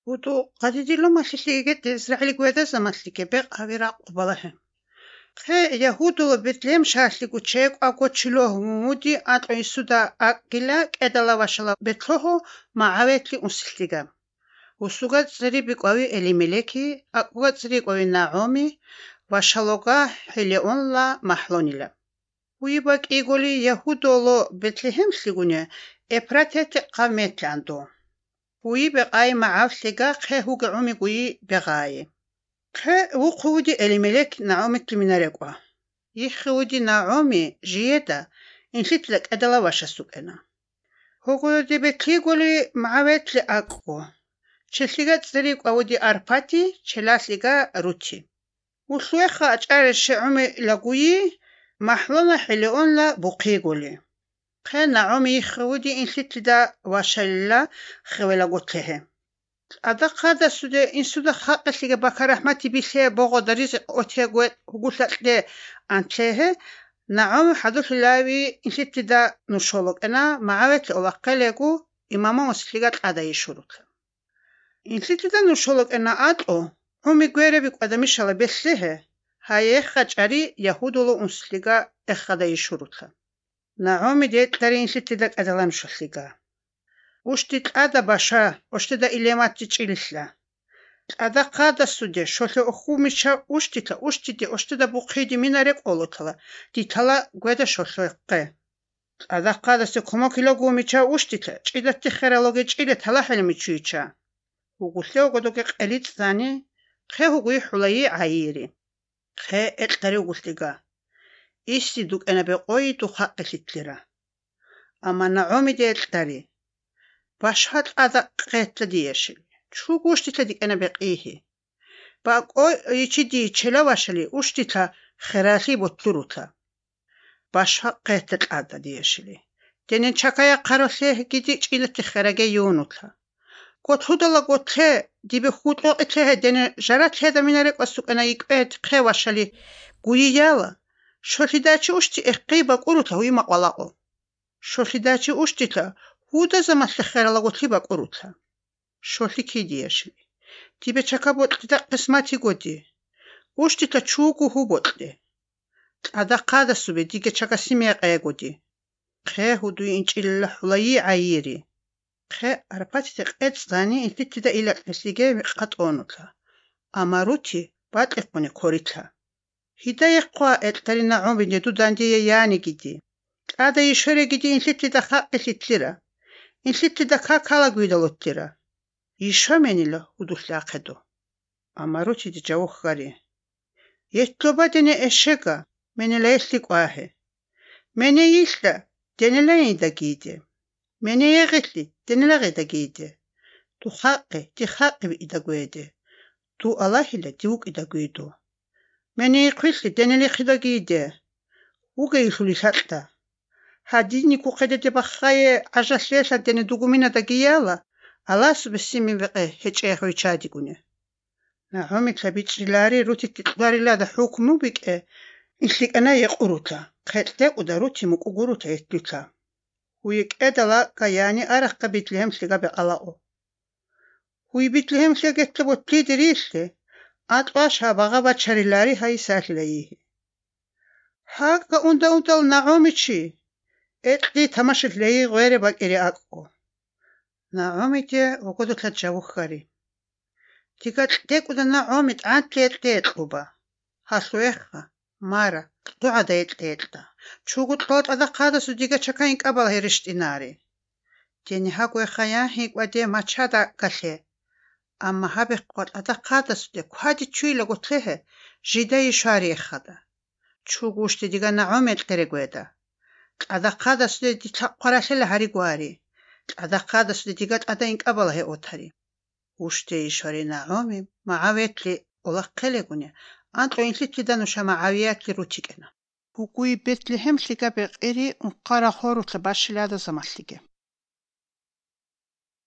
ودو قديدي ما سليجت إسرائيل قويدا زمسليك بق أبيرا قبلهم خي يهودو بتلم شاسلي قوتشيك أكو تشلوه مودي أتو يسودا أكيلا كدلا وشلا بتلوه معاوتلي أسليجام وسوغا تسري بقوي إليميلكي أكو تسري قوي نعومي وشلوغا حليون لا محلونيلا ويباك إيغولي يهودو لو بتلهم سليغوني إبراتت قامتلاندو وي بقاي معافلقا خي هو قعومي قوي بغاي خي وقودي إليميلك نعومي تلميناريقوا يخودي نعومي جيدا إنشتلك أدلا واشا سوكنا هو قودي بتليقولي معاوت لأقو چلسلقا تسريق أودي أرباتي چلاسلقا روتي وصويخا أجار الشعومي لقوي محلونا حليون لا بقيقولي خي نعومي يخودي إنشتلدا واشا خويلا قوتلهم أدق هذا سودا إن سودا خاقة سيجا بكر رحمتي بيسه بغو دريز أوتيغوت هقولت لي أنتيه نعم حدث لاوي إن ستدا نشولك أنا معاوت أولاقلقو إماما وسلقات أدا يشورك إن ستدا نشولك أنا أدو عمي قويرة بيك أدامي شالا بسيه هاي خجاري يهودولو أنسلقا إخدا يشورك نعم ديت داري إن ستدا أدلام شسلقا وشتت أدا باشا وشتدا إليمات تجيلسلا أدا قادة سودة شوله أخوميشا وشتدا بقيدي مينارك أولوتلا دي تلا قويدا شوله قي أدا قادة سكومو كيلو قوميشا وشتتا جيدا تخيرالوغي جيدا تلا حلميشيشا وقلتلو قدوكي قليت ثاني خي هقوي حولي عايري خي إقتري وقلتلقا إيستي دوك أنا بقوي دو حق ستلرا أما نعومي دي إقتري باشهات أدا قيتلا ديشل شو قوشتلا ديك أنا بقيه باقو يشدي چلا واشلي وشتلا خراسي بطلروتلا باشها قيتلا أدا ديشلي دينين چاكايا قارسيه جدي چيلة تخرجي يونوتلا قوت هودلا قوتله دي بخود قوتله دينين جرات هذا منارك وسوك أنا يقبهت قي واشلي قوي يالا شوشي داچي وشتي إقيبا قروتلا ويما قلاقو شوشي داچي وشتلا هودا زمسل خيرالا قوتلي بقروتلا شوشي كي ديشلي دي بچاكا بوتلي قسماتي قودي وشتلا چوكو هو بوتلي أدا قادة سوبي ديگه چاكا سيمي قايا قودي خي هودو إنچيل حولي عايري خي أرباتي تقيت ثاني إنتي تدا إلا قسيجي قط أونوتلا أما روتي بات إقوني كوريتلا هدا يقوا إتلالي نعوم بنيدو داندي يعني جدي أدا يشوري جدي إنتي تدا خاقي ستلرا إنتي تدا كاكالا قويدا لوتلرا يشو منيلا ودوش لاقدو أما روتي دي جاوخ غاري يتلوبا ديني إشيغا منيلا يسليك واهي مني يسلا دينيلا يدا جيدي مني يغتلي دينيلا غيدا جيدي تو خاقي دي خاقي بإدا قويدي تو الله إلا ديوك إدا قويدو مني يقفلي دينيلا خيدا جيدي وغا يسولي ساتا هاديني كو قيدة دي بخاية عجا سليسا ديني دوغومينا دا جيالا الله سبسيمي بقى هيج ايخوي چادي قوني نعومي تلابيت لاري روتي تتلاري لا دا حكمو بك إنسليك أنا يقروتا خيطلق ودا روتي مقوروتا يتلتا ويك أدلا قياني أرق بيتلهم سلقا بقلاقو ويبيتلهم سلقا تلبو تليد ريسلي أطواشها بغابة شارلاري هاي ساتليه هاكا أندا نعومي چي إتلي تماشت ليه غير باك إري أقو نعومي تي وقدو تلتجاو خاري تيكا تلتك ودا نعومي تعان تلت لوبا هاسويخا مارا دعا دايتلتا چوغو تلوت أدا قادة سوديغا چكاين قبل هيرشت إناري تيني هاقوي خيان هيك ودي ما چادا قسي أما هابي قوت أدا قادة سودي كوادي چوي لغو تليه جيدا يشاري إخدا چوغوش تيغا نعومي تلريقويدا أدا قادة سودي دي تقراسي لهاري قواري أدا قادة سودي ديغا أدا إنك قبل هي أوتاري وشتي يشاري نعومي معاويت لي أولاقلقوني أنتو إنسي تدانوشا معاويات لي روتيكنا وقوي بيت لهم سيكا بغيري ونقارا خورو تلباش لادا زماسليكي